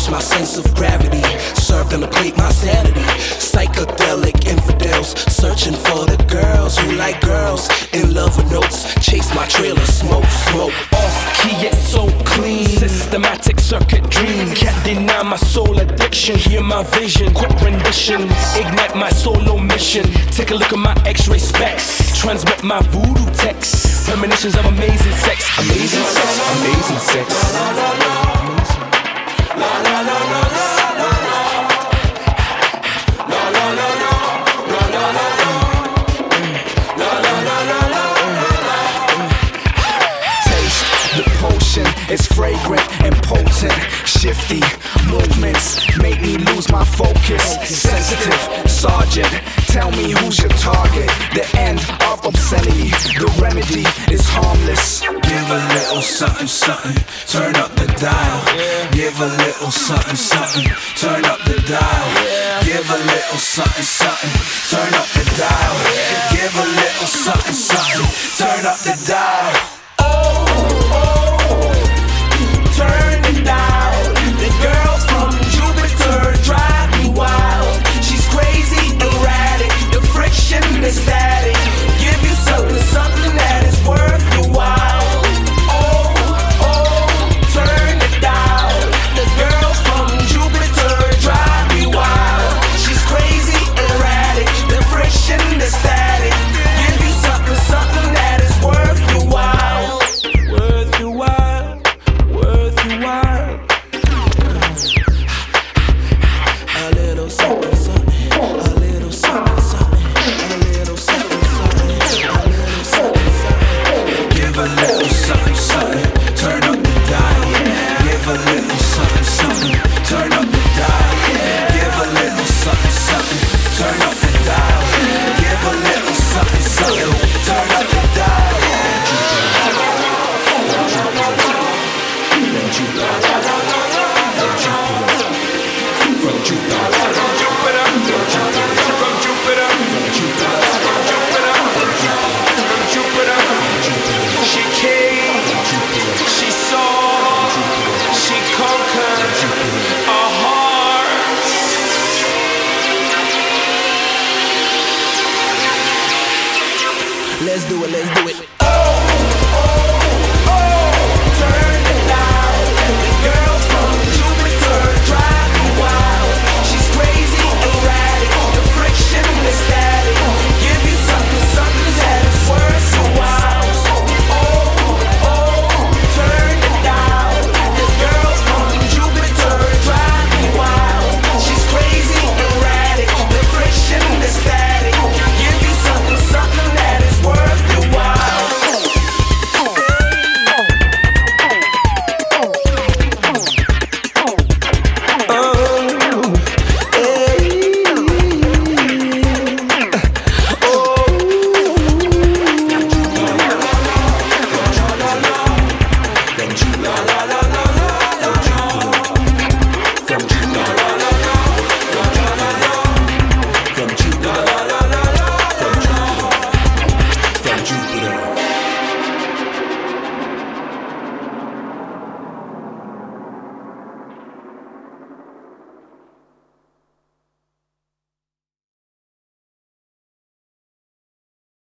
lost my sense of gravity. Served on a plate my sanity. Psychedelic infidels searching for the girls who like girls. In love with notes, chase my trailer, smoke. Off key yet so clean. Systematic circuit dream. Can't deny my soul addiction. Hear my vision, quick renditions. Ignite my solo mission. Take a look at my x-ray specs. Transmit my voodoo text. Premonitions of amazing sex. Amazing sex, amazing sex. It's fragrant and potent. Shifty movements make me lose my focus. Sensitive sergeant, tell me who's your target. The end of obscenity, the remedy is harmless. Give a little something, something, turn up the dial. Give a little something, something, turn up the dial. Give a little something, something, turn up the dial. Give a little something, something, turn up the dial. Turn it down. The girls from Jupiter drive me wild. She's crazy, erratic. The friction, the static. Give you something that is worth your while. Oh, turn it down. The girls from Jupiter drive me wild. She's crazy, erratic. The friction, the static. Give you something that is worth your while. Worth your while. A little something, something, a little something, something, a little something, something, a little something, something. Give a little something, something, turn up the dial. Give a little something, something, turn up the dial. Give a little something, something, turn up the dial. Give a little something, something, turn up the dial. She came, she saw, she conquered our hearts. Let's do it, let's do it.